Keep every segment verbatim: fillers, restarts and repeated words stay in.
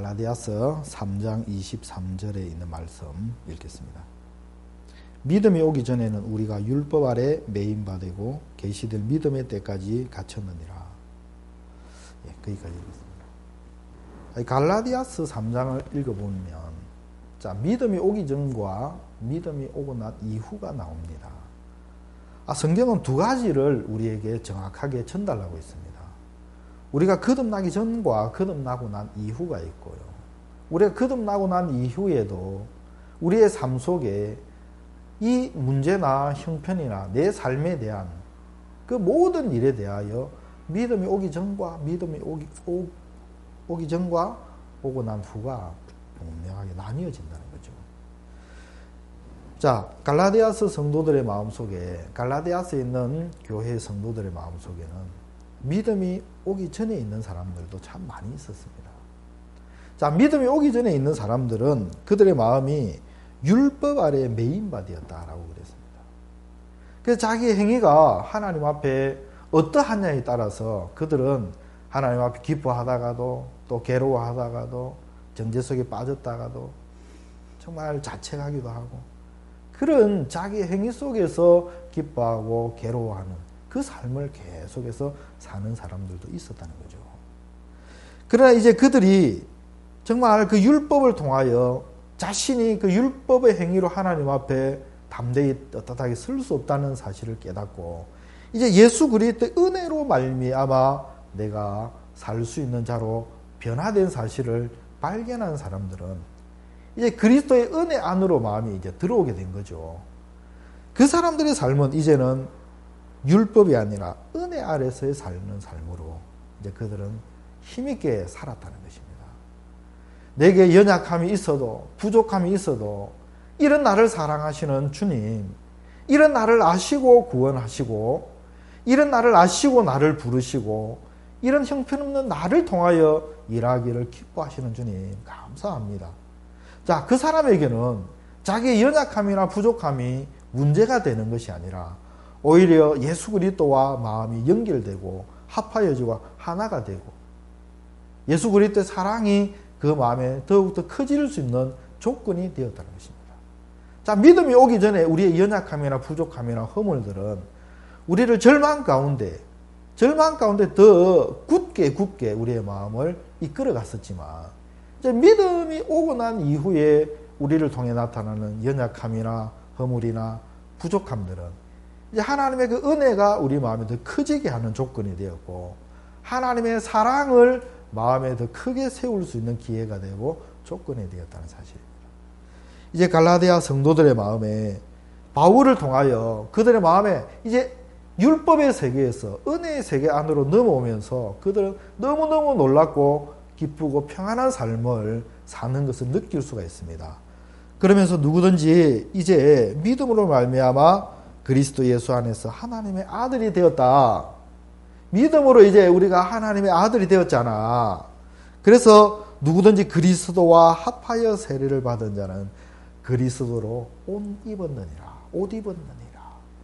갈라디아서 삼 장 이십삼 절에 있는 말씀 읽겠습니다. 믿음이 오기 전에는 우리가 율법 아래 매인바되고 계시될 믿음의 때까지 갇혔느니라. 예, 거기까지 읽겠습니다. 갈라디아서 삼 장을 읽어보면 자, 믿음이 오기 전과 믿음이 오고 난 이후가 나옵니다. 아, 성경은 두 가지를 우리에게 정확하게 전달하고 있습니다. 우리가 거듭나기 전과 거듭나고 난 이후가 있고요. 우리가 거듭나고 난 이후에도 우리의 삶 속에 이 문제나 형편이나 내 삶에 대한 그 모든 일에 대하여 믿음이 오기 전과 믿음이 오기, 오, 오기 전과 오고 난 후가 분명하게 나뉘어진다는 거죠. 자, 갈라디아서 성도들의 마음속에, 갈라디아서에 있는 교회 성도들의 마음속에는 믿음이 오기 전에 있는 사람들도 참 많이 있었습니다. 자, 믿음이 오기 전에 있는 사람들은 그들의 마음이 율법 아래 매인바되었다라고 그랬습니다. 그래서 자기의 행위가 하나님 앞에 어떠하냐에 따라서 그들은 하나님 앞에 기뻐하다가도 또 괴로워하다가도 정죄 속에 빠졌다가도 정말 자책하기도 하고 그런 자기 행위 속에서 기뻐하고 괴로워하는 그 삶을 계속해서 사는 사람들도 있었다는 거죠. 그러나 이제 그들이 정말 그 율법을 통하여 자신이 그 율법의 행위로 하나님 앞에 담대히 떳떳하게 설 수 없다는 사실을 깨닫고 이제 예수 그리스도의 은혜로 말미암아 내가 살 수 있는 자로 변화된 사실을 발견한 사람들은 이제 그리스도의 은혜 안으로 마음이 이제 들어오게 된 거죠. 그 사람들의 삶은 이제는 율법이 아니라 은혜 아래서의 삶는 삶으로 이제 그들은 힘있게 살았다는 것입니다. 내게 연약함이 있어도 부족함이 있어도 이런 나를 사랑하시는 주님, 이런 나를 아시고 구원하시고 이런 나를 아시고 나를 부르시고 이런 형편없는 나를 통하여 일하기를 기뻐하시는 주님 감사합니다. 자, 그 사람에게는 자기의 연약함이나 부족함이 문제가 되는 것이 아니라 오히려 예수 그리스도와 마음이 연결되고 합하여지고 하나가 되고 예수 그리스도의 사랑이 그 마음에 더욱더 커질 수 있는 조건이 되었다는 것입니다. 자, 믿음이 오기 전에 우리의 연약함이나 부족함이나 허물들은 우리를 절망 가운데 절망 가운데 더 굳게 굳게 우리의 마음을 이끌어 갔었지만 이제 믿음이 오고 난 이후에 우리를 통해 나타나는 연약함이나 허물이나 부족함들은 이제 하나님의 그 은혜가 우리 마음에 더 커지게 하는 조건이 되었고 하나님의 사랑을 마음에 더 크게 세울 수 있는 기회가 되고 조건이 되었다는 사실입니다. 이제 갈라디아 성도들의 마음에 바울을 통하여 그들의 마음에 이제 율법의 세계에서 은혜의 세계 안으로 넘어오면서 그들은 너무너무 놀랍고 기쁘고 평안한 삶을 사는 것을 느낄 수가 있습니다. 그러면서 누구든지 이제 믿음으로 말미암아 그리스도 예수 안에서 하나님의 아들이 되었다. 믿음으로 이제 우리가 하나님의 아들이 되었잖아. 그래서 누구든지 그리스도와 합하여 세례를 받은 자는 그리스도로 옷 입었느니라. 옷 입었느니라.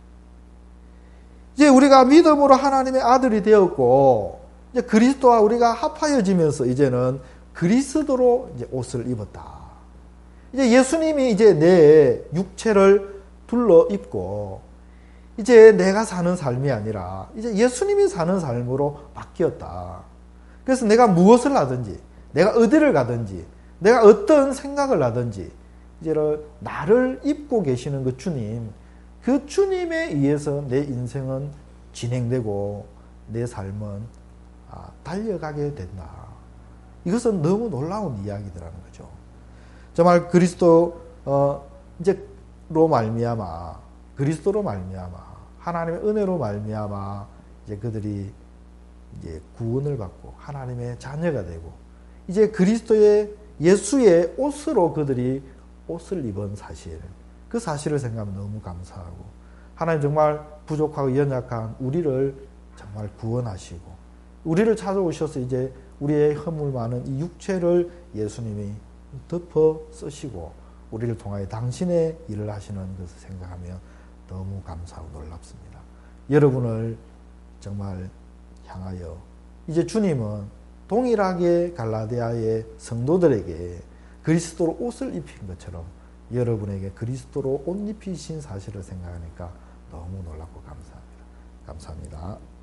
이제 우리가 믿음으로 하나님의 아들이 되었고 이제 그리스도와 우리가 합하여지면서 이제는 그리스도로 이제 옷을 입었다. 이제 예수님이 이제 내 육체를 둘러 입고 이제 내가 사는 삶이 아니라 이제 예수님이 사는 삶으로 바뀌었다. 그래서 내가 무엇을 하든지 내가 어디를 가든지 내가 어떤 생각을 하든지 이제 나를 입고 계시는 그 주님, 그 주님에 의해서 내 인생은 진행되고 내 삶은 달려가게 된다. 이것은 너무 놀라운 이야기들하는 거죠. 정말 그리스도 어 이제로 말미암아 그리스도로 말미암아 하나님의 은혜로 말미암아 이제 그들이 이제 구원을 받고 하나님의 자녀가 되고 이제 그리스도의 예수의 옷으로 그들이 옷을 입은 사실, 그 사실을 생각하면 너무 감사하고 하나님 정말 부족하고 연약한 우리를 정말 구원하시고 우리를 찾아오셔서 이제 우리의 허물 많은 이 육체를 예수님이 덮어 쓰시고 우리를 통하여 당신의 일을 하시는 것을 생각하며 너무 감사하고 놀랍습니다. 여러분을 정말 향하여 이제 주님은 동일하게 갈라디아의 성도들에게 그리스도로 옷을 입힌 것처럼 여러분에게 그리스도로 옷 입히신 사실을 생각하니까 너무 놀랍고 감사합니다. 감사합니다.